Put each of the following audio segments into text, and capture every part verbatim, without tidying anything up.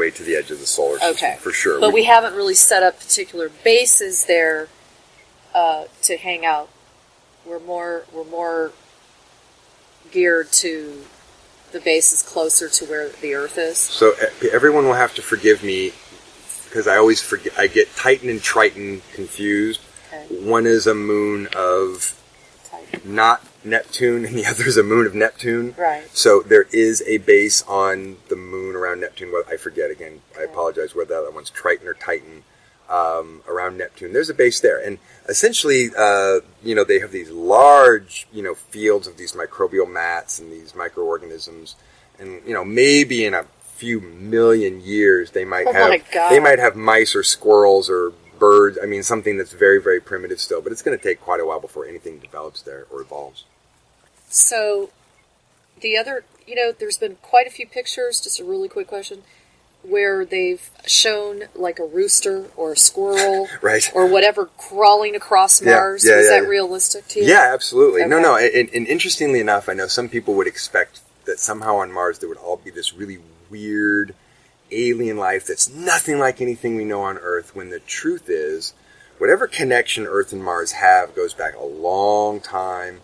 way to the edge of the solar system, okay. for sure. But we, we haven't really set up particular bases there uh, to hang out. We're more we're more geared to the bases closer to where the Earth is. So everyone will have to forgive me because I always forget. I get Titan and Triton confused. Okay. One is a moon of Titan. Not Neptune, and the other is a moon of Neptune. Right. So there is a base on the moon around Neptune. Well, I forget again. I okay. apologize whether that one's Triton or Titan. Um, around Neptune, there's a base there, and essentially, uh, you know, they have these large, you know, fields of these microbial mats and these microorganisms, and you know, maybe in a few million years they might oh have my God. they might have mice or squirrels or birds. I mean, something that's very, very primitive still, but it's going to take quite a while before anything develops there or evolves. So, the other, you know, there's been quite a few pictures. Just a really quick question. Where they've shown like a rooster or a squirrel right. or whatever crawling across Mars. Yeah, yeah, Is yeah, that yeah. realistic to you? Yeah, absolutely. Okay. No, no. And, and interestingly enough, I know some people would expect that somehow on Mars there would all be this really weird alien life that's nothing like anything we know on Earth, when the truth is, whatever connection Earth and Mars have goes back a long time.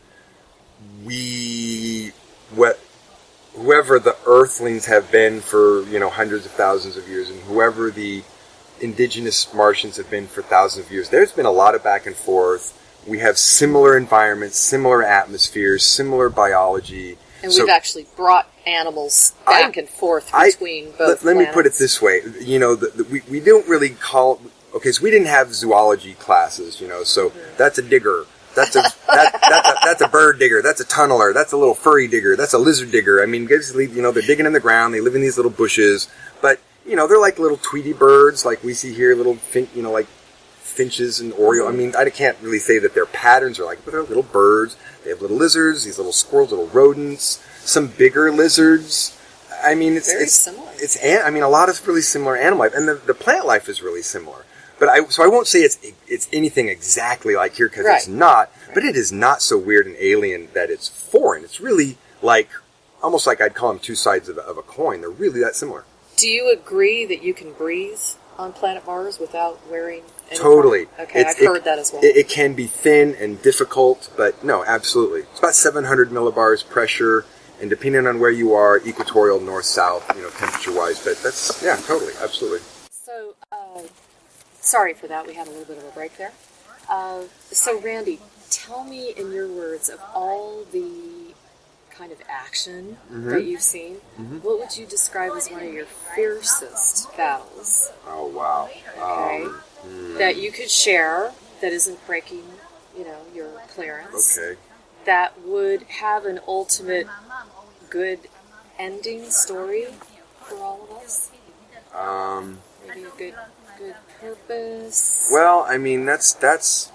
We... what. Whoever the Earthlings have been for, you know, hundreds of thousands of years, and whoever the indigenous Martians have been for thousands of years, there's been a lot of back and forth. We have similar environments, similar atmospheres, similar biology. And so we've actually brought animals back I, and forth between I, both let, let me put it planets. this way. You know, the, the, we, we don't really call... Okay, so we didn't have zoology classes, you know, so mm-hmm. that's a digger. That's a that, that's a that's a bird digger. That's a tunneler. That's a little furry digger. That's a lizard digger. I mean, basically, you know, they're digging in the ground. They live in these little bushes, but you know, they're like little Tweety birds, like we see here, little fin- you know, like finches and oriole. I mean, I can't really say that their patterns are like, but they're little birds. They have little lizards, these little squirrels, little rodents, some bigger lizards. I mean, it's very it's similar. It's I mean, a lot of really similar animal life, and the the plant life is really similar. But I, so I won't say it's it's anything exactly like here because right. it's not. Right. But it is not so weird and alien that it's foreign. It's really like almost like I'd call them two sides of, of a coin. They're really that similar. Do you agree that you can breathe on planet Mars without wearing any Totally. Armor? Okay, it's, I've heard it, that as well. It, it can be thin and difficult, but no, absolutely. It's about seven hundred millibars pressure, and depending on where you are, equatorial, north, south, you know, temperature-wise. But that's yeah, totally, absolutely. So. Uh, Sorry for that. We had a little bit of a break there. Uh, so, Randy, tell me in your words of all the kind of action mm-hmm. that you've seen, mm-hmm. what would you describe as one of your fiercest battles? Oh, wow. Okay. Um, hmm. That you could share that isn't breaking, you know, your clearance. Okay. That would have an ultimate good ending story for all of us? Um... Maybe a good... good purpose. Well, I mean, that's that's.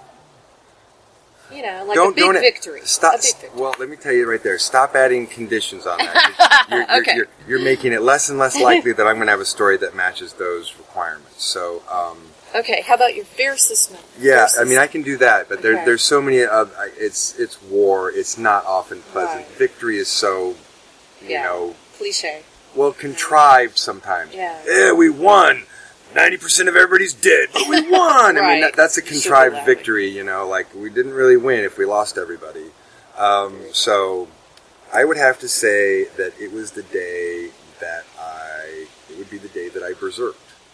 You know, like don't, a big don't victory. Stop. A big victory. Well, let me tell you right there. Stop adding conditions on that. You're, you're, okay. You're, you're, you're making it less and less likely that I'm going to have a story that matches those requirements. So. Um, okay. How about your fiercest? Yeah, fiercest? I mean, I can do that, but there, okay. there's so many. Of, it's it's war. It's not often pleasant. Right. Victory is so, you yeah. know, cliche. Well, contrived sometimes. Yeah. Yeah, we won. ninety percent of everybody's dead, but we won! right. I mean, that, that's a contrived victory, you know, like, we didn't really win if we lost everybody. Um, so, I would have to say that it was the day that I, it would be the day that I berserked.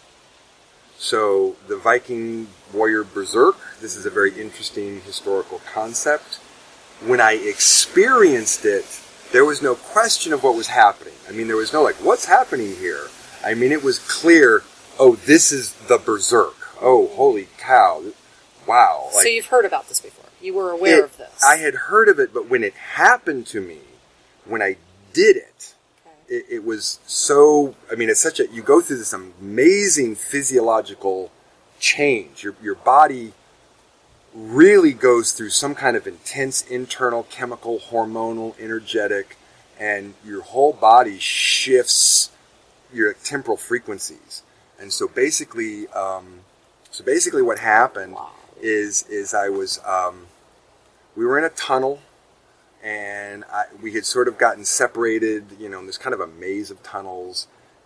So, the Viking warrior berserk, this is a very interesting historical concept. When I experienced it, there was no question of what was happening. I mean, there was no, like, what's happening here? I mean, it was clear... Oh, this is the berserk. Oh, holy cow. Wow. Like, so you've heard about this before. You were aware it, of this. I had heard of it, but when it happened to me, when I did it, okay. it, it was so, I mean, it's such a, you go through this amazing physiological change. Your, your body really goes through some kind of intense internal chemical, hormonal, energetic, and your whole body shifts your temporal frequencies. And so basically, um, so basically, what happened wow. is is I was um, we were in a tunnel, and I, we had sort of gotten separated, you know, in this kind of a maze of tunnels,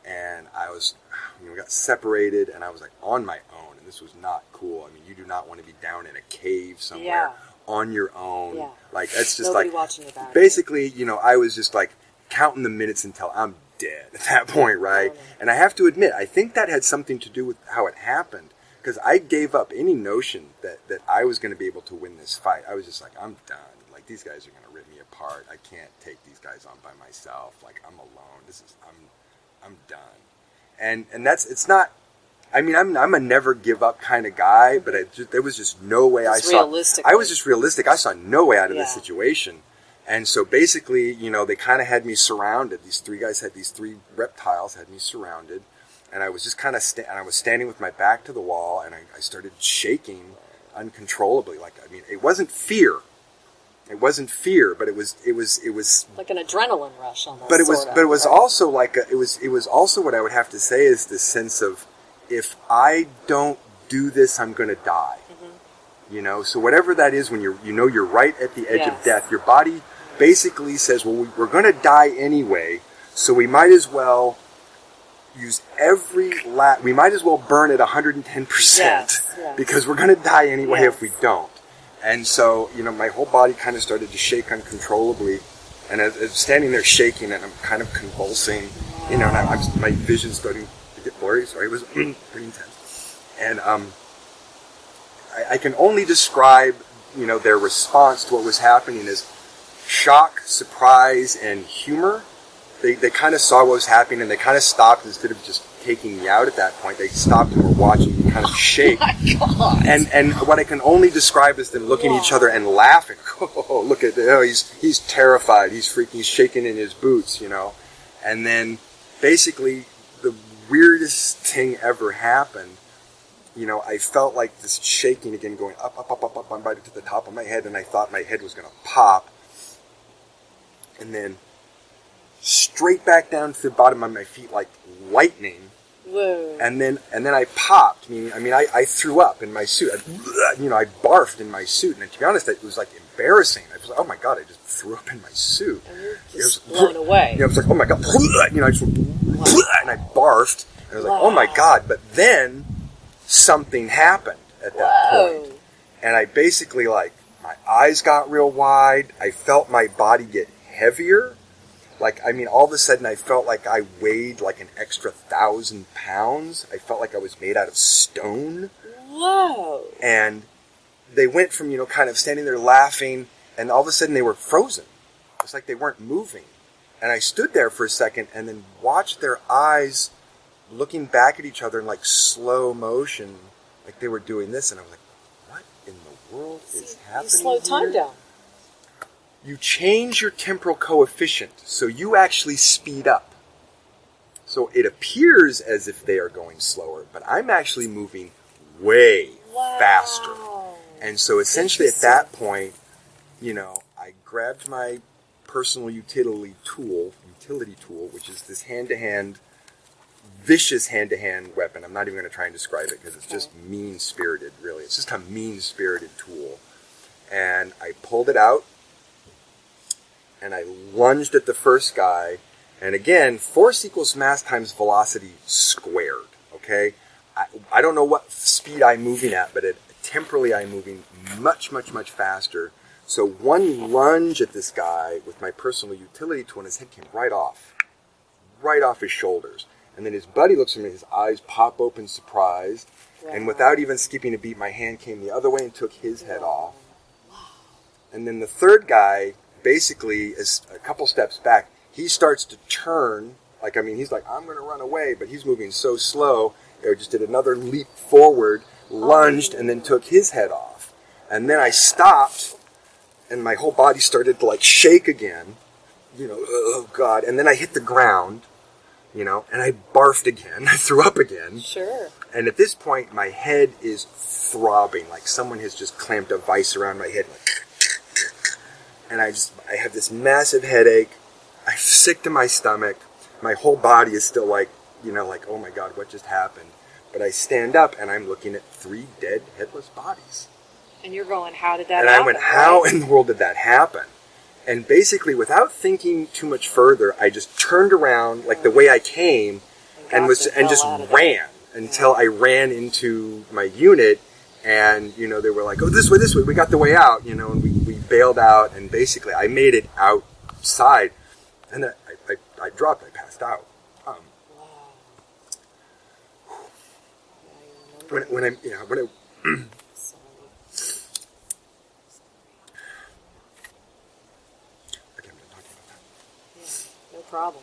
and I was, you know, we got separated, and I was like on my own, and this was not cool. I mean, you do not want to be down in a cave somewhere Yeah. on your own. Yeah. Like, that's just Nobody like, watching your back. basically, you know, I was just like counting the minutes until I'm dead at that point, right? Oh, no. And I have to admit, I think that had something to do with how it happened, because I gave up any notion that, that I was going to be able to win this fight. I was just like, I'm done. Like, these guys are going to rip me apart. I can't take these guys on by myself. Like, I'm alone. This is, I'm, I'm done. And, and that's, it's not, I mean, I'm, I'm a never give up kind of guy, but it just, there was just no way I Just saw, realistically. I was just realistic. I saw no way out of this Yeah. situation. And so basically, you know, they kind of had me surrounded. These three guys had, these three reptiles had me surrounded. And I was just kind of, sta- and I was standing with my back to the wall, and I, I started shaking uncontrollably. Like, I mean, it wasn't fear. It wasn't fear, but it was, it was, it was, Like an adrenaline rush almost. but it was, sort of, but it was right? also like, a, it was, it was also what I would have to say is this sense of, if I don't do this, I'm going to die. Mm-hmm. You know, so whatever that is, when you're, you know, you're right at the edge Yes. of death, your body basically says, well, we, we're going to die anyway, so we might as well use every la- we might as well burn at one hundred ten percent Yes, yes. because we're going to die anyway Yes. if we don't. And so, you know, my whole body kind of started to shake uncontrollably, and as, as standing there shaking, and I'm kind of convulsing, you know, and I, I'm, my vision's starting to get blurry, so it was pretty intense. And um, I, I can only describe, you know, their response to what was happening as shock, surprise, and humor. They they kind of saw what was happening, and they kind of stopped instead of just taking me out at that point. They stopped and were watching me kind of shake. Oh my God. And and what I can only describe is them looking at each other and laughing. Oh, look at oh, he's he's terrified. He's freaking. He's shaking in his boots, you know. And then basically the weirdest thing ever happened. You know, I felt like this shaking again, going up, up, up, up, up, up, right to the top of my head, and I thought my head was going to pop. And then straight back down to the bottom of my feet like lightning. Whoa. And then and then I popped. Meaning, I mean, I, I threw up in my suit. I, you know, I barfed in my suit. And to be honest, it was like embarrassing. I was like, oh my God, I just threw up in my suit. And you're It just was- blown away. You know, I was like, oh my God. You know, I just went, and I barfed. And I was like, oh my Wow. God. But then something happened at that Whoa. point. And I basically, like, my eyes got real wide. I felt my body get heavier. Like, I mean, all of a sudden I felt like I weighed like an extra thousand pounds. I felt like I was made out of stone. Whoa. And they went from, you know, kind of standing there laughing, and all of a sudden they were frozen. It's like they weren't moving. And I stood there for a second and then watched their eyes looking back at each other in like slow motion, like they were doing this. And I was like, what in the world is happening? You slowed time here? down. You change your temporal coefficient, so you actually speed up. So it appears as if they are going slower, but I'm actually moving way Wow. faster. And so essentially at that point, you know, I grabbed my personal utility tool, utility tool, which is this hand-to-hand, vicious hand-to-hand weapon. I'm not even going to try and describe it because it's just mean-spirited, really. It's just a mean-spirited tool. And I pulled it out, and I lunged at the first guy. And again, force equals mass times velocity squared, okay? I, I don't know what speed I'm moving at, but it, temporally I'm moving much, much, much faster. So one lunge at this guy with my personal utility tool, and his head came right off. Right off his shoulders. And then his buddy looks at me, his eyes pop open, surprised. Wow. And without even skipping a beat, my hand came the other way and took his head off. And then the third guy, basically, is a couple steps back. He starts to turn, like, I mean, he's like, I'm going to run away, but he's moving so slow. He just did another leap forward, lunged, and then took his head off. And then I stopped, and my whole body started to, like, shake again. You know, oh, God. And then I hit the ground, you know, and I barfed again. I threw up again. Sure. And at this point, my head is throbbing, like someone has just clamped a vice around my head. Like, and I just, I have this massive headache. I'm sick to my stomach. My whole body is still like, you know, like, oh my God, what just happened? But I stand up and I'm looking at three dead, headless bodies. And you're going, how did that And happen? I went, how right? in the world did that happen? And basically, without thinking too much further, I just turned around like the way I came and was and just ran until I ran into my unit, and you know they were like, "Oh, this way, this way. We got the way out," you know, and we, we bailed out, and basically I made it outside, and I I, I dropped, I passed out. Um, Wow. when when I you know when I Sorry. I can't talk about that. Yeah, no problem.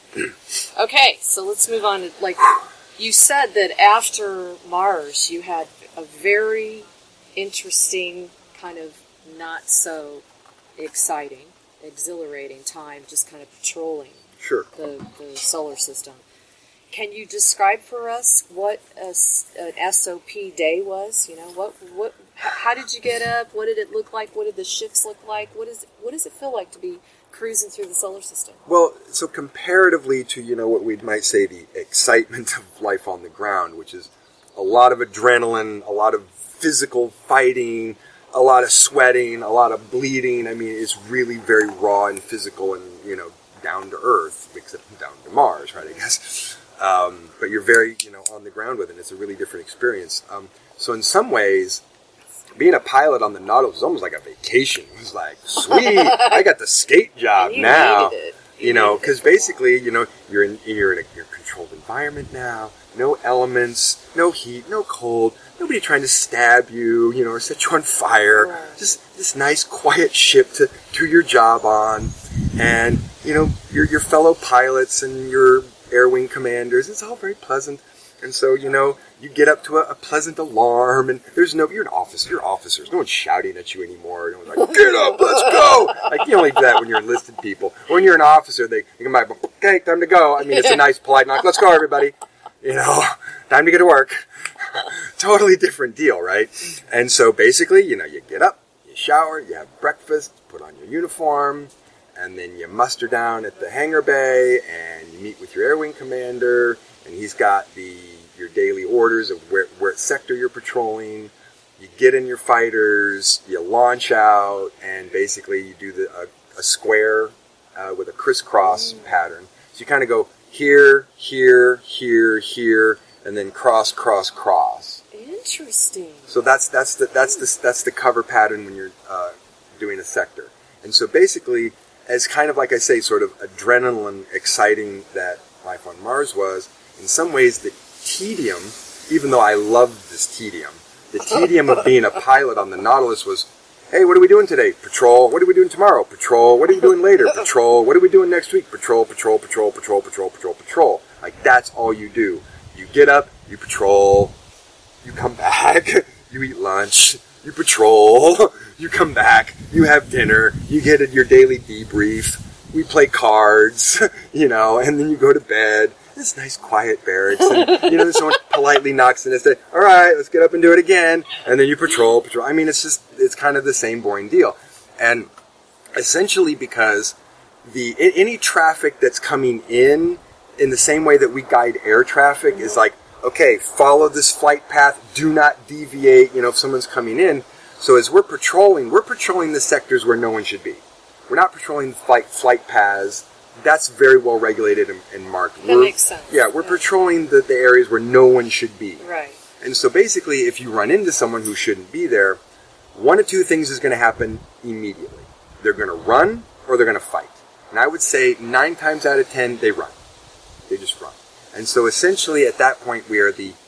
Okay, so let's move on to, like, you said that after Mars you had a very interesting, kind of not so exciting, exhilarating time just kind of patrolling Sure. the, the solar system. Can you describe for us what a, s- an S O P day was? You know, what what h- how did you get up? What did it look like? What did the shifts look like? What is what does it feel like to be cruising through the solar system? Well, so comparatively to, you know, what we might say the excitement of life on the ground, which is a lot of adrenaline, a lot of physical fighting, a lot of sweating, a lot of bleeding. I mean, it's really very raw and physical and, you know, down to earth, except down to Mars, right, I guess. Um, but you're very, you know, on the ground with it. It's a really different experience. Um, so in some ways, being a pilot on the Nautilus was almost like a vacation. It was like, sweet, I got the skate job And you now. needed it. You You know, needed it. because basically, you know, you're in you're in a you're controlled environment now. No elements, no heat, no cold. Nobody trying to stab you, you know, or set you on fire. Right. Just this nice, quiet ship to do your job on, and you know, your your fellow pilots and your air wing commanders. It's all very pleasant. And so, you know, you get up to a, a pleasant alarm, and there's no, you're an officer, you're officers. No one's shouting at you anymore. No one's like, get up, let's go! Like, you only do that when you're enlisted people. When you're an officer, they, they come by, okay, time to go. I mean, it's a nice, polite knock. Let's go, everybody. You know, time to get to work. Totally different deal, right? And so basically, you know, you get up, you shower, you have breakfast, put on your uniform, and then you muster down at the hangar bay, and you meet with your air wing commander, and he's got the your daily orders of where, where sector you're patrolling. You get in your fighters, you launch out, and basically you do the, a, a square uh, with a crisscross mm. pattern. So you kind of go here, here, here, here, and then cross, cross, cross. Interesting. So that's that's the that's the that's the cover pattern when you're uh, doing a sector. And so basically, as kind of like I say, sort of adrenaline exciting that life on Mars was, in some ways the tedium, even though I loved this tedium, the tedium of being a pilot on the Nautilus was, hey, what are we doing today? Patrol. What are we doing tomorrow? Patrol. What are we doing later? Patrol. What are we doing next week? Patrol, patrol, patrol, patrol, patrol, patrol, patrol. Like, that's all you do. You get up, you patrol, you come back, you eat lunch, you patrol, you come back, you have dinner, you get your daily debrief, we play cards, you know, and then you go to bed. This nice quiet barracks, and, you know, someone politely knocks in and says, all right, let's get up and do it again, and then you patrol, patrol. I mean, it's just, it's kind of the same boring deal. And essentially because the any traffic that's coming in, in the same way that we guide air traffic, is like, okay, follow this flight path, do not deviate, you know, if someone's coming in. So as we're patrolling, we're patrolling the sectors where no one should be. We're not patrolling flight, flight paths. That's very well regulated and, and marked. That we're, makes sense. Yeah, we're yeah. patrolling the, the areas where no one should be. Right. And so basically, if you run into someone who shouldn't be there, one of two things is going to happen immediately. They're going to run or they're going to fight. And I would say nine times out of ten, they run. They just run. And so essentially at that point, we are the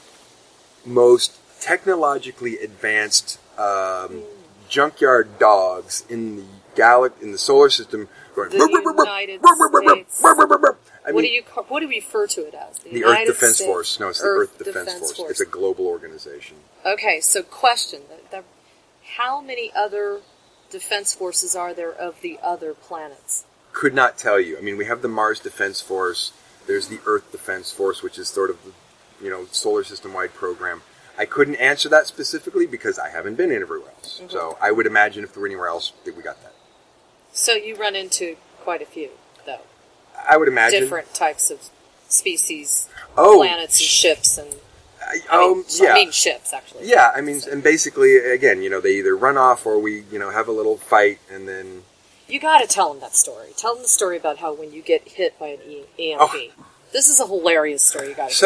most technologically advanced um, mm. junkyard dogs in the galaxy, in the solar system. Going, the United States. I mean, what do you what do we refer to it as? The, the Earth Defense States Force. No, it's the Earth, Earth Defense, Defense Force. Force. It's a global organization. Okay, so question: the, the, how many other defense forces are there of the other planets? Could not tell you. I mean, we have the Mars Defense Force. There's the Earth Defense Force, which is sort of the, you know, solar system-wide program. I couldn't answer that specifically because I haven't been anywhere else. Mm-hmm. So I would imagine if there were anywhere else, that we got that. So you run into quite a few, though. I would imagine different types of species, oh, planets, and ships, and I, I mean, um, yeah. I mean ships actually. Yeah, I mean, and basically, again, you know, they either run off or we, you know, have a little fight, and then you got to tell them that story. Tell them the story about how when you get hit by an E M P. Oh. This is a hilarious story. You got to. So,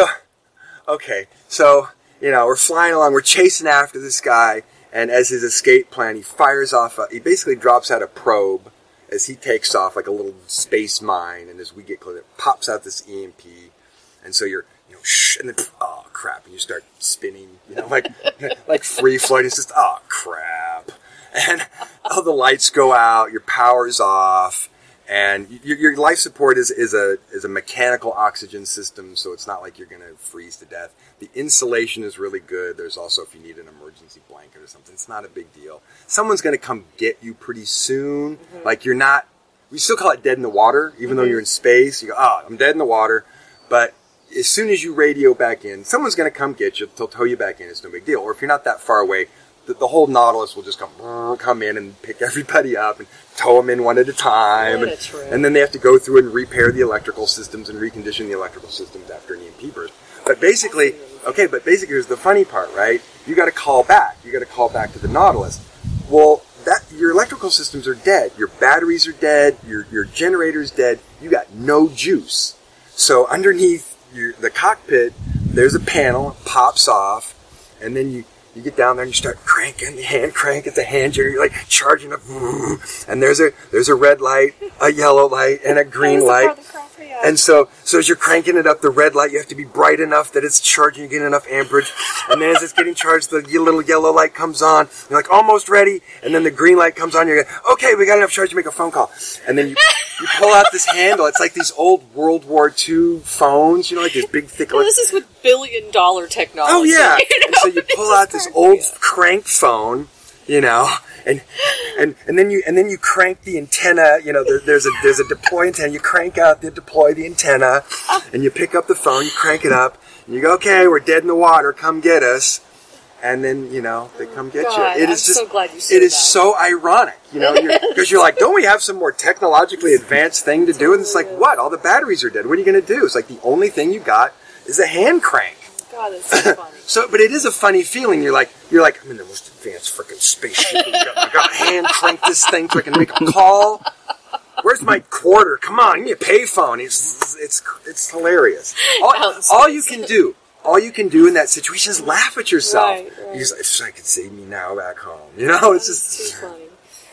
okay, so you know we're flying along, we're chasing after this guy, and as his escape plan, he fires off. A, he basically drops out a probe as he takes off, like a little space mine, and as we get closer, it pops out this E M P, and so you're, you know, shh, and then oh crap, and you start spinning, you know, like like free floating. It's just oh crap, and all the lights go out, your power's off. And your, your life support is, is a is a mechanical oxygen system, so it's not like you're going to freeze to death. The insulation is really good. There's also, if you need an emergency blanket or something, it's not a big deal. Someone's going to come get you pretty soon. Mm-hmm. Like you're not, we still call it dead in the water, even mm-hmm. though you're in space. You go, oh, I'm dead in the water. But as soon as you radio back in, someone's going to come get you. They'll tow you back in. It's no big deal. Or if you're not that far away, the, the whole Nautilus will just come come in and pick everybody up and tow them in one at a time. And, and then they have to go through and repair the electrical systems and recondition the electrical systems after an E M P burst. But basically, okay, but basically here's the funny part, right? You got to call back. You got to call back to the Nautilus. Well, that your electrical systems are dead. Your batteries are dead. Your your generator's dead. You got no juice. So underneath your, the cockpit, there's a panel. It pops off, and then you. You get down there and you start cranking the hand crank at the hand. You're like charging up, and there's a there's a red light, a yellow light, and a green light. And so, so as you're cranking it up, the red light, you have to be bright enough that it's charging, you get enough amperage. And then as it's getting charged, the little yellow light comes on. You're like, almost ready. And then the green light comes on. You're like, okay, we got enough charge to make a phone call. And then you, you pull out this handle. It's like these old World War Two phones, you know, like this big, thick... Well, this is with billion dollar technology. Oh, yeah. You know? And so you pull out this old crank phone, you know... And, and and then you and then you crank the antenna. You know, there, there's a there's a deploy antenna. You crank out the deploy the antenna, and you pick up the phone. You crank it up, and you go, okay, we're dead in the water. Come get us. And then you know they come get God, you. It I'm is just so glad you said it is that. so ironic, you know, because you're, you're like, don't we have some more technologically advanced thing to do? And it's like, what? All the batteries are dead. What are you going to do? It's like the only thing you got is a hand crank. God, that's so funny. So, but it is a funny feeling. You're like, you're like, I'm in the most advanced freaking spaceship. I got, I got to hand crank this thing so I can make a call. Where's my quarter? Come on, give me a payphone. It's it's it's hilarious. All, all you can do, all you can do in that situation is laugh at yourself. Right, right. You're just like, if I could save me now back home, you know, it's just too funny.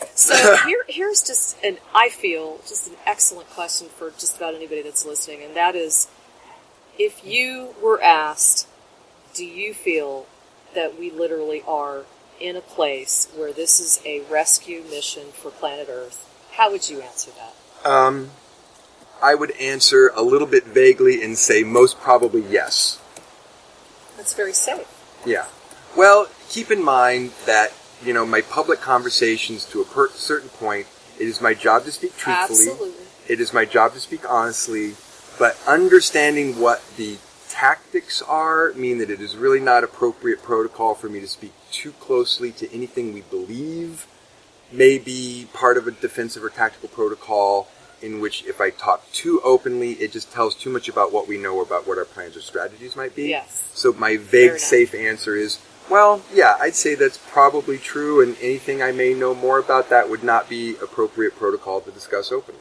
So here, here's just an, I feel, just an excellent question for just about anybody that's listening, and that is, if you were asked, do you feel that we literally are in a place where this is a rescue mission for planet Earth? How would you answer that? Um, I would answer a little bit vaguely and say most probably yes. That's very safe. Yeah. Well, keep in mind that, you know, my public conversations to a per- certain point, it is my job to speak truthfully. Absolutely. It is my job to speak honestly, but understanding what the tactics are mean that it is really not appropriate protocol for me to speak too closely to anything we believe may be part of a defensive or tactical protocol, in which if I talk too openly, it just tells too much about what we know about what our plans or strategies might be. Yes. So my vague, safe answer is, well, yeah, I'd say that's probably true, and anything I may know more about that would not be appropriate protocol to discuss openly.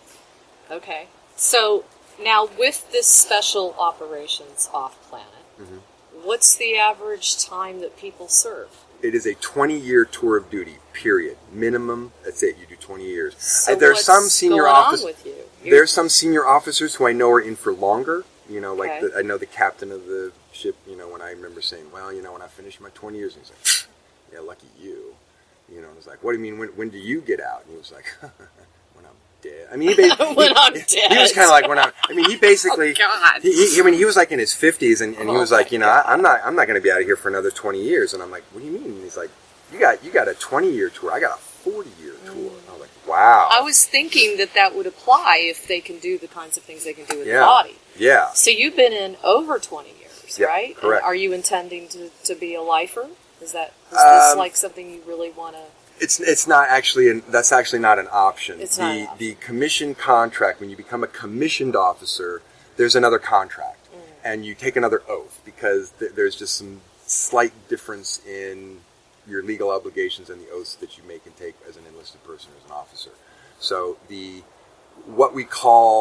Okay. So now with this special operations off-planet, mm-hmm. what's the average time that people serve? It is a twenty-year tour of duty, period. Minimum, that's it. You do twenty years. So uh, there's what's some senior going office- on with you? There's some senior officers who I know are in for longer. You know, like Okay. the, I know the captain of the ship, you know, when I remember saying, well, you know, when I finish my twenty years, and he's like, yeah, lucky you. You know, and I was like, what do you mean, when, when do you get out? And he was like, when I'm dead. I mean, he basically... when he, I'm he, dead. He was kind of like, when I'm... I mean, he basically... Oh, God. He, he, I mean, he was like in his fifties, and, and he Oh, was like, my you know, I, I'm not I'm not going to be out of here for another twenty years. And I'm like, what do you mean? And he's like, you got you got a twenty-year tour. I got a forty-year tour. And I was like, wow. I was thinking that that would apply if they can do the kinds of things they can do with Yeah. the body. Yeah. So you've been in over twenty years, Yeah, right? correct. And are you intending to, to be a lifer? Is that is this Um, like something you really want to... It's it's not actually an, that's actually not an option. It's the not an option. the commission contract, when you become a commissioned officer, there's another contract, mm. and you take another oath, because th- there's just some slight difference in your legal obligations and the oaths that you make and take as an enlisted person, as an officer. So the what we call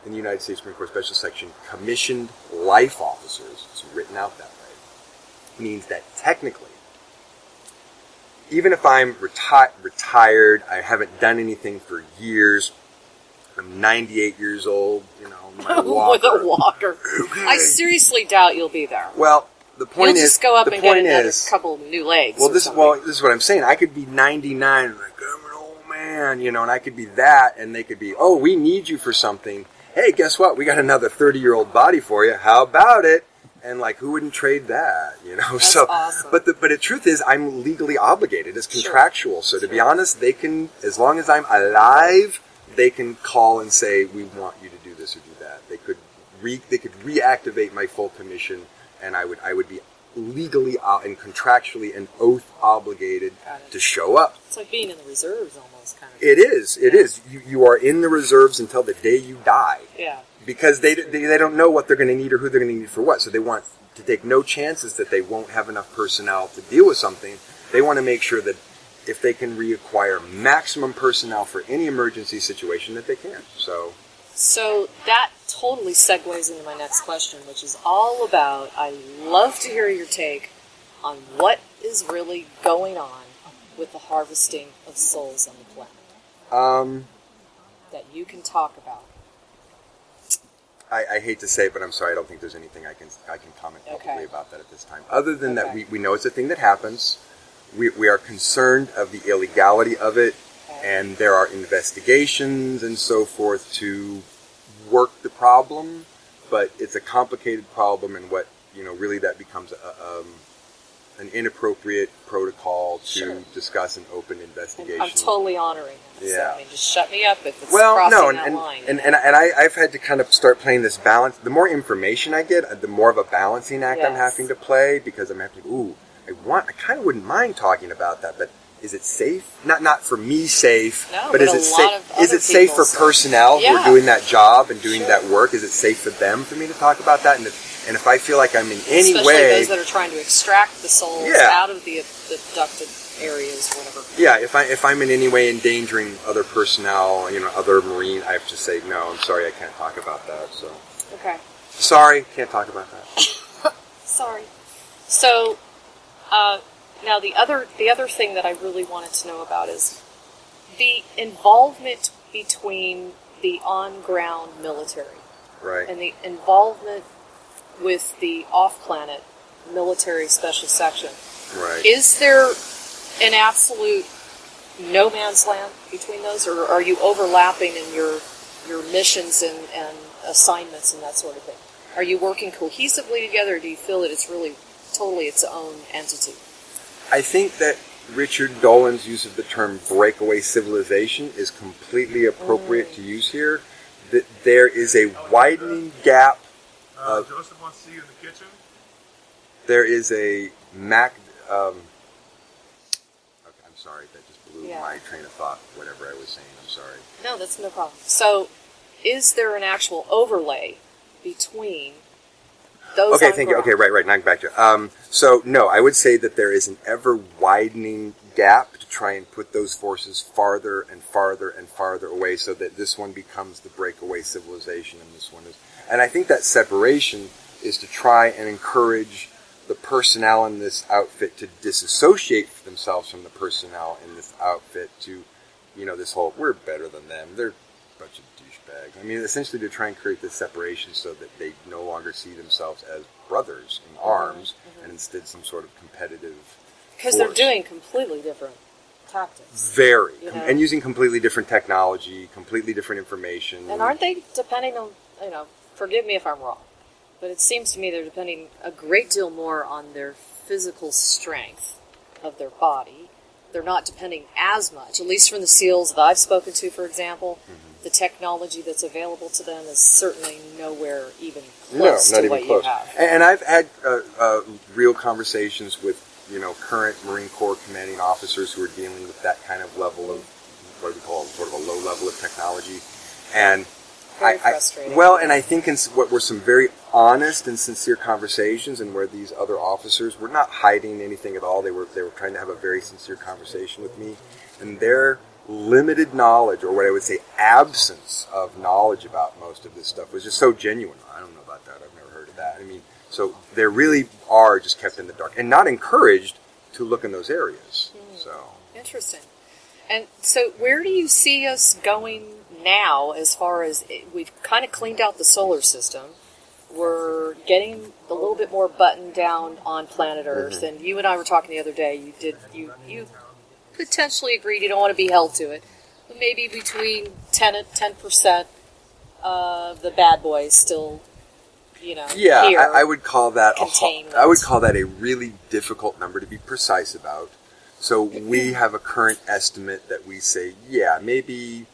in the United States Marine Corps Special Section, commissioned life officers, it's written out that way, means that technically, even if I'm reti- retired, I haven't done anything for years, I'm ninety-eight years old, you know, my walker. With a walker. I seriously doubt you'll be there. Well, the point You'll is, just go up the and point get another is, couple new legs. well, or this is something. well, this is what I'm saying. I could be ninety-nine, and like I'm an old man, you know, and I could be that, and they could be, oh, we need you for something. Hey, guess what? We got another thirty-year-old body for you. How about it? And like, who wouldn't trade that? You know, That's so. awesome. But the but the truth is, I'm legally obligated. It's contractual. So to Sure. be honest, they can, as long as I'm alive, they can call and say, we want you to do this or do that. They could re they could reactivate my full commission, and I would I would be legally uh, and contractually and oath obligated Got it. to show up. It's like being in the reserves almost, kind of. It is. It Yeah. is. You you are in the reserves until the day you die, Yeah. because they they, they don't know what they're going to need or who they're going to need for what. So they want to take no chances that they won't have enough personnel to deal with something. They want to make sure that if they can reacquire maximum personnel for any emergency situation, that they can. So, So that totally segues into my next question, which is all about, I love to hear your take on what is really going on with the harvesting of souls on the planet um, that you can talk about. I, I hate to say it, but I'm sorry. I don't think there's anything I can I can comment publicly Okay. about that at this time. Other than that, Okay. we, we know it's a thing that happens. We we are concerned of the illegality of it, Okay. and there are investigations and so forth to work the problem. But it's a complicated problem, and what you know really that becomes a, um, an inappropriate protocol to Sure. discuss an open And investigation. I'm totally honoring that. So, Yeah. I mean, just shut me up if it's Well, crossing no, and that and, line. and, and, and I, I've had to kind of start playing this balance. The more information I get, the more of a balancing act I'm Yes. having to play, because I'm having to, ooh, I want, I kind of wouldn't mind talking about that, but is it safe? Not not for me safe, No, but but is a it lot safe? of Is other it safe for people's- personnel who Yeah. are doing that job and doing Sure. that work? Is it safe for them for me to talk about that? And if, and if I feel like I'm in any Especially way, those that are trying to extract the souls Yeah. out of the abducted areas, whatever. yeah, if I if I'm in any way endangering other personnel, you know, other Marine, I have to say no. I'm sorry, I can't talk about that. So Okay. sorry, can't talk about that. Sorry. So, uh, now the other the other thing that I really wanted to know about is the involvement between the on-ground military Right. and the involvement with the off-planet military special section. Right. Is there an absolute no man's land between those, or are you overlapping in your your missions and, and assignments and that sort of thing? Are you working cohesively together, or do you feel that it's really totally its own entity? I think that Richard Dolan's use of the term breakaway civilization is completely appropriate Mm. to use here. That there is a widening gap. Uh, Uh, Joseph wants to see you in the kitchen. There is a Mac. Um, okay, I'm sorry, that just blew Yeah. my train of thought. Whatever I was saying, I'm sorry. No, that's no problem. So, is there an actual overlay between those Okay, on thank you. ground? Okay, right, right. Now I'm back to it. Um, so, no, I would say that there is an ever widening gap to try and put those forces farther and farther and farther away, so that this one becomes the breakaway civilization and this one is. And I think that separation is to try and encourage the personnel in this outfit to disassociate themselves from the personnel in this outfit to, you know, this whole, we're better than them, they're a bunch of douchebags. I mean, essentially to try and create this separation so that they no longer see themselves as brothers in arms, mhm. and instead some sort of competitive Because they're force. doing completely different tactics. Very. You Com- know? And using completely different technology, completely different information. And aren't they depending on, you know, forgive me if I'm wrong, but it seems to me they're depending a great deal more on their physical strength of their body. They're not depending as much, at least from the SEALs that I've spoken to, for example. Mm-hmm. The technology that's available to them is certainly nowhere even No, close not to even what close. you have. And, and I've had uh, uh, real conversations with, you know, current Marine Corps commanding officers who are dealing with that kind of level of, what do we call it, sort of a low level of technology. And Very I, I, frustrating. well, and I think in s- what were some very honest and sincere conversations, and where these other officers were not hiding anything at all. They were they were trying to have a very sincere conversation with me, and their limited knowledge, or what I would say absence of knowledge about most of this stuff was just so genuine. I don't know about that. I've never heard of that. I mean, so they really are just kept in the dark and not encouraged to look in those areas. Mm. So interesting. And so where do you see us going now as far as it, we've kind of cleaned out the solar system? We're getting a little bit more buttoned down on planet Earth. Mm-hmm. And you and I were talking the other day. You did you you potentially agreed you don't want to be held to it, but maybe between ten and ten percent of the bad boys still, you know, yeah, here I, I would call that containment. a, I would call that a really difficult number to be precise about. So we have a current estimate that we say, yeah, maybe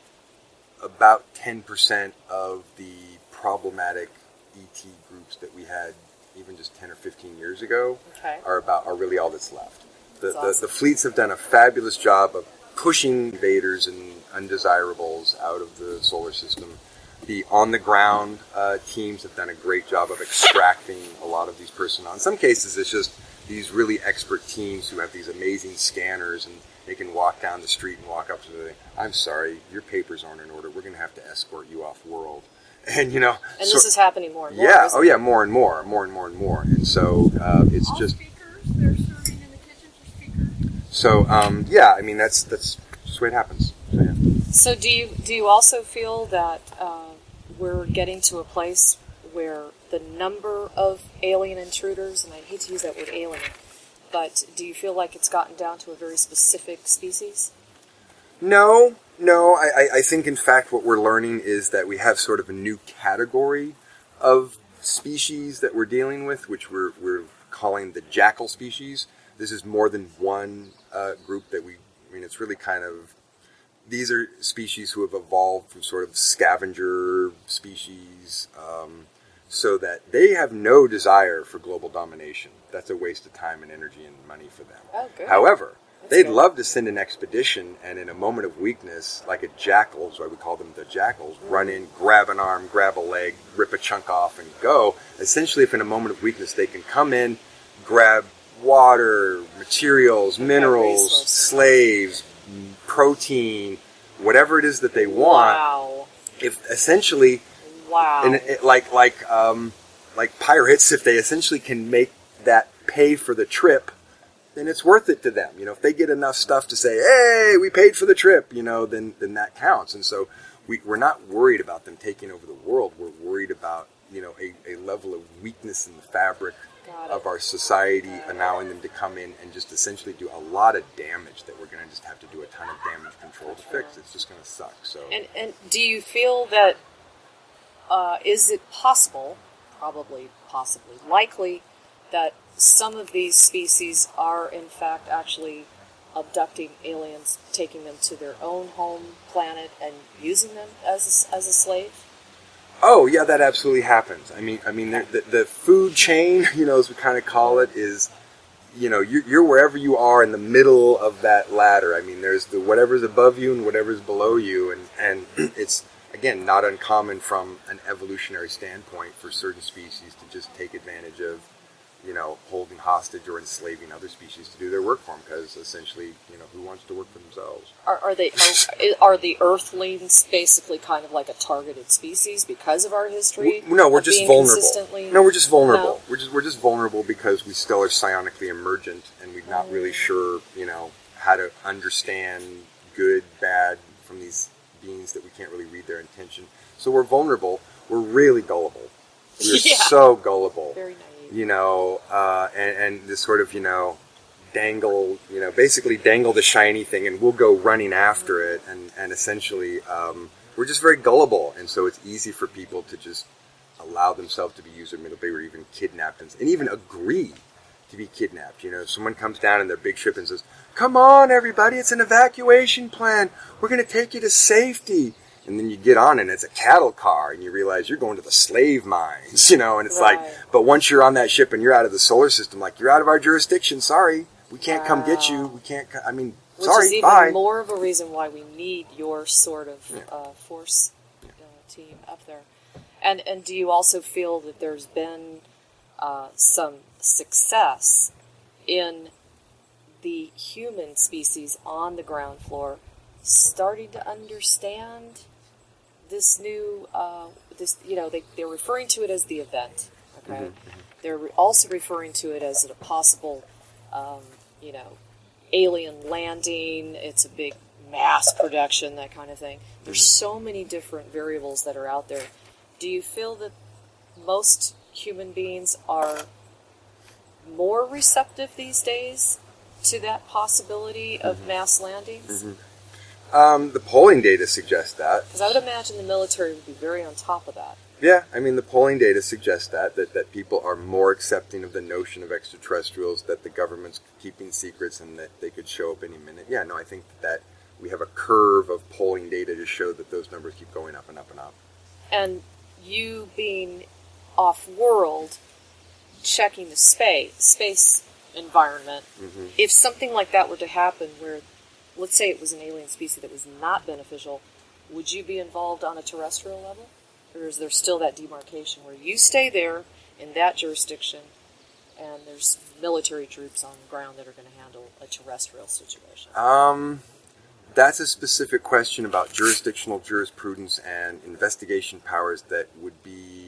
about ten percent of the problematic E T groups that we had even just ten or fifteen years ago okay. are about are really all that's left. The, that's the, awesome. the fleets have done a fabulous job of pushing invaders and undesirables out of the solar system. The on-the-ground uh, teams have done a great job of extracting a lot of these personnel. In some cases, it's just these really expert teams who have these amazing scanners, and they can walk down the street and walk up to the, I'm sorry, your papers aren't in order. We're going to have to escort you off-world. And, you know... And so, this is happening more and more, Yeah, isn't oh it? yeah, more and more, more and more and more. And so uh, it's All just... speakers, they're serving in the kitchen for speakers. So, um, yeah, I mean, that's that's just the way it happens. So, yeah. So do you do you also feel that uh, we're getting to a place where the number of alien intruders, and I hate to use that word alien, but do you feel like it's gotten down to a very specific species? No, no. I, I, I think, in fact, what we're learning is that we have sort of a new category of species that we're dealing with, which we're we're calling the jackal species. This is more than one uh, group that we, I mean, it's really kind of, these are species who have evolved from sort of scavenger species, um, so that they have no desire for global domination. That's a waste of time and energy and money for them. Oh, good. However, That's they'd good. love to send an expedition, and in a moment of weakness, like a jackal, is why we call them the jackals, mm. run in, grab an arm, grab a leg, rip a chunk off, and go. Essentially, if in a moment of weakness they can come in, grab water, materials, minerals, resources. slaves, protein, whatever it is that they want. Wow. If essentially, Wow. and it, like like um, like pirates, if they essentially can make that pay for the trip, then it's worth it to them. You know, if they get enough stuff to say, "Hey, we paid for the trip," you know, then then that counts. And so we, we're not worried about them taking over the world. We're worried about, you know, a, a level of weakness in the fabric of our society, allowing them to come in and just essentially do a lot of damage that we're going to just have to do a ton of damage control to fix. It's just going to suck. So, And and do you feel that uh, is it possible, probably, possibly, likely, that some of these species are in fact actually abducting aliens, taking them to their own home planet and using them as a, as a slave? oh yeah, that absolutely happens. I mean, I mean, the, the, the food chain, you know, as we kind of call it, is, you know, you're, you're wherever you are in the middle of that ladder. I mean, there's the whatever's above you and whatever's below you, and and it's, again, not uncommon from an evolutionary standpoint for certain species to just take advantage of, you know, holding hostage or enslaving other species to do their work for them, because essentially, you know, who wants to work for themselves? Are, are they are, are the Earthlings basically kind of like a targeted species because of our history? W- No, we're of just being vulnerable. consistently- No, we're just vulnerable. No? We're just we're just vulnerable because we still are psionically emergent, and we're not really sure, you know, how to understand good, bad from these beings that we can't really read their intention. So we're vulnerable. We're really gullible. We're Yeah. so gullible. Very naive. You know, uh, and, and this sort of, you know, dangle, you know, basically dangle the shiny thing, and we'll go running after it, and, and essentially um, we're just very gullible, and so it's easy for people to just allow themselves to be used or manipulated or even kidnapped, and, and even agree to be kidnapped. You know, if someone comes down in their big ship and says, "Come on, everybody, it's an evacuation plan. We're going to take you to safety." And then you get on and it's a cattle car, and you realize you're going to the slave mines, you know, and it's Right. like, but once you're on that ship and you're out of the solar system, like, you're out of our jurisdiction, sorry. We can't Wow. come get you. We can't, co- I mean, Which sorry, is even bye. more of a reason why we need your sort of Yeah. uh, force uh, team up there. And and do you also feel that there's been uh, some success in the human species on the ground floor starting to understand this new, uh, this, you know, they, they're referring to it as the event, okay? Mm-hmm. They're re- also referring to it as a possible, um, you know, alien landing. It's a big mass production, that kind of thing. There's so many different variables that are out there. Do you feel that most human beings are more receptive these days to that possibility of mm-hmm. mass landings? Mm-hmm. Um, the polling data suggests that. Because I would imagine the military would be very on top of that. Yeah, I mean, the polling data suggests that, that, that people are more accepting of the notion of extraterrestrials, that the government's keeping secrets, and that they could show up any minute. Yeah, no, I think that we have a curve of polling data to show that those numbers keep going up and up and up. And you being off-world, checking the space, space environment, mm-hmm. if something like that were to happen where, let's say it was an alien species that was not beneficial, would you be involved on a terrestrial level? Or is there still that demarcation where you stay there in that jurisdiction and there's military troops on the ground that are going to handle a terrestrial situation? Um, that's a specific question about jurisdictional jurisprudence and investigation powers that would be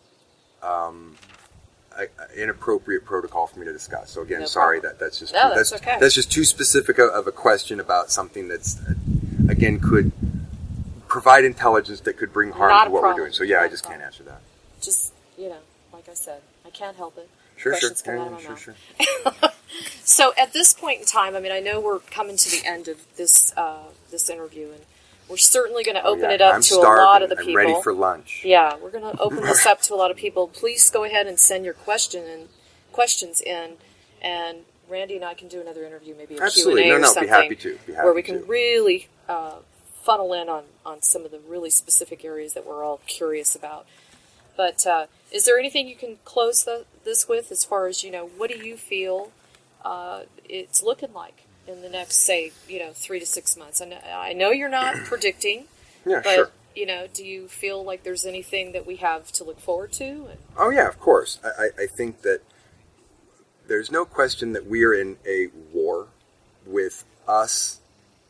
um, an inappropriate protocol for me to discuss. So again, no sorry, problem. that that's just no, too, that's, that's, okay. that's just too specific of a question about something that's, uh, again, could provide intelligence that could bring harm Not to what problem. we're doing. So yeah, Not I just can't answer that. Just, you know, like I said, I can't help it. Sure, Questions sure. come Yeah, out of sure, my sure. mouth. So at this point in time, I mean, I know we're coming to the end of this uh, this interview, and we're certainly going to open oh, yeah. it up I'm to starving. a lot of the people. I'm ready for lunch. Yeah, we're going to open this up to a lot of people. Please go ahead and send your question and questions in, and Randy and I can do another interview, maybe a Absolutely. Q and A no, or no, something, be happy to. Be happy where we can to. really uh, funnel in on, on some of the really specific areas that we're all curious about. But uh, is there anything you can close the, this with as far as, you know, what do you feel uh, it's looking like in the next, say, you know, three to six months? I know, I know you're not predicting, yeah, but, sure. you know, do you feel like there's anything that we have to look forward to? And oh, yeah, of course. I, I, I think that there's no question that we are in a war with us,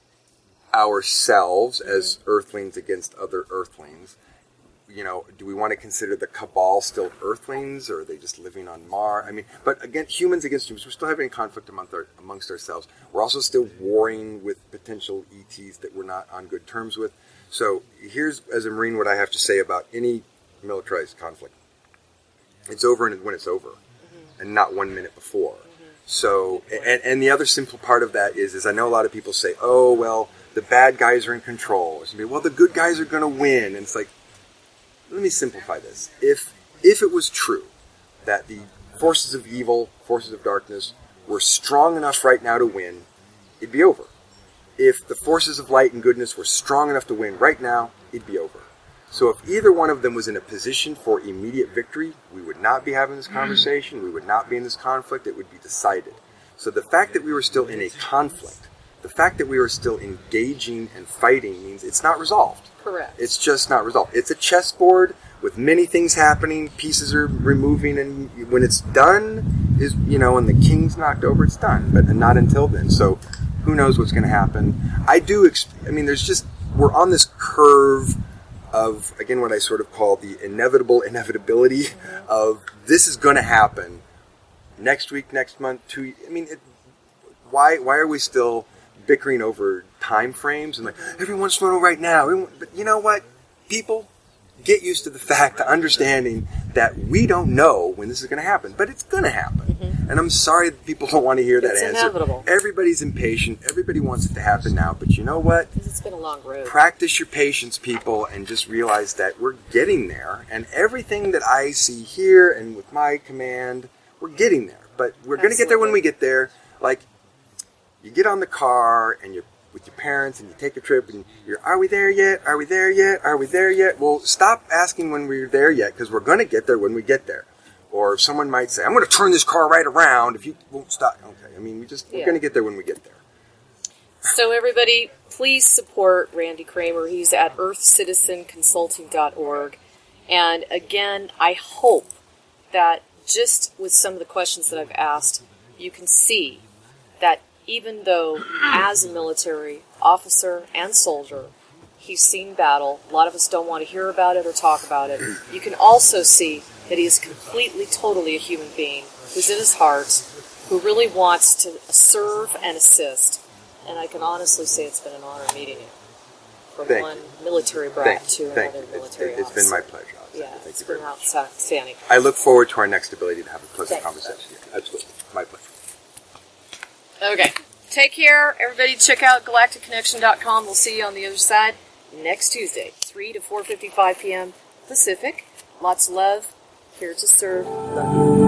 ourselves, mm-hmm. as Earthlings against other Earthlings. You know, do we want to consider the Cabal still Earthlings, or are they just living on Mars? I mean, but again, humans against humans, we're still having conflict amongst, our, amongst ourselves. We're also still warring with potential E Ts that we're not on good terms with. So here's, as a Marine, what I have to say about any militarized conflict. It's over and when it's over, mm-hmm. and not one minute before. Mm-hmm. So, and, and the other simple part of that is, is I know a lot of people say, oh, well, the bad guys are in control. Or well, the good guys are going to win. And it's like, let me simplify this. If if it was true that the forces of evil, forces of darkness, were strong enough right now to win, it'd be over. If the forces of light and goodness were strong enough to win right now, it'd be over. So if either one of them was in a position for immediate victory, we would not be having this conversation, we would not be in this conflict, it would be decided. So the fact that we were still in a conflict, the fact that we were still engaging and fighting means it's not resolved. correct. It's just not resolved. It's a chessboard with many things happening, pieces are removing, and when it's done, is you know, when the king's knocked over, it's done, but not until then. So who knows what's going to happen. I do, exp- I mean, there's just, we're on this curve of, again, what I sort of call the inevitable inevitability mm-hmm. of this is going to happen next week, next month, two, I mean, it, why why are we still bickering over time frames and like, everyone's running right now? Everyone, but you know what? People, get used to the fact, the understanding that we don't know when this is going to happen, but it's going to happen. Mm-hmm. And I'm sorry that people don't want to hear that it's answer. It's inevitable. Everybody's impatient. Everybody wants it to happen now. But you know what? Because it's been a long road. Practice your patience, people, and just realize that we're getting there. And everything that I see here and with my command, we're getting there. But we're going to get there when we get there. Like, you get on the car and you're with your parents and you take a trip and you're, are we there yet? Are we there yet? Are we there yet? Well, stop asking when we're there yet, because we're going to get there when we get there. Or someone might say, I'm going to turn this car right around if you won't stop. Okay, I mean, we just, we're yeah. going to get there when we get there. So everybody, please support Randy Kramer. He's at earth citizen consulting dot org. And again, I hope that just with some of the questions that I've asked, you can see that even though as a military officer and soldier. He's seen battle. A lot of us don't want to hear about it or talk about it. You can also see that he is completely, totally a human being who's in his heart, who really wants to serve and assist. And I can honestly say it's been an honor meeting you. From Thank one you. military brat Thank to you. Thank another you. military It's, it's officer. been my pleasure. Alexander. Yeah, Thank it's you very been much. outstanding. I look forward to our next ability to have a pleasant Thank you. conversation. Absolutely. My pleasure. Okay. Take care, everybody. Check out galactic connection dot com. We'll see you on the other side next Tuesday, three to four fifty-five p.m. Pacific. Lots of love. Here to serve. Love you.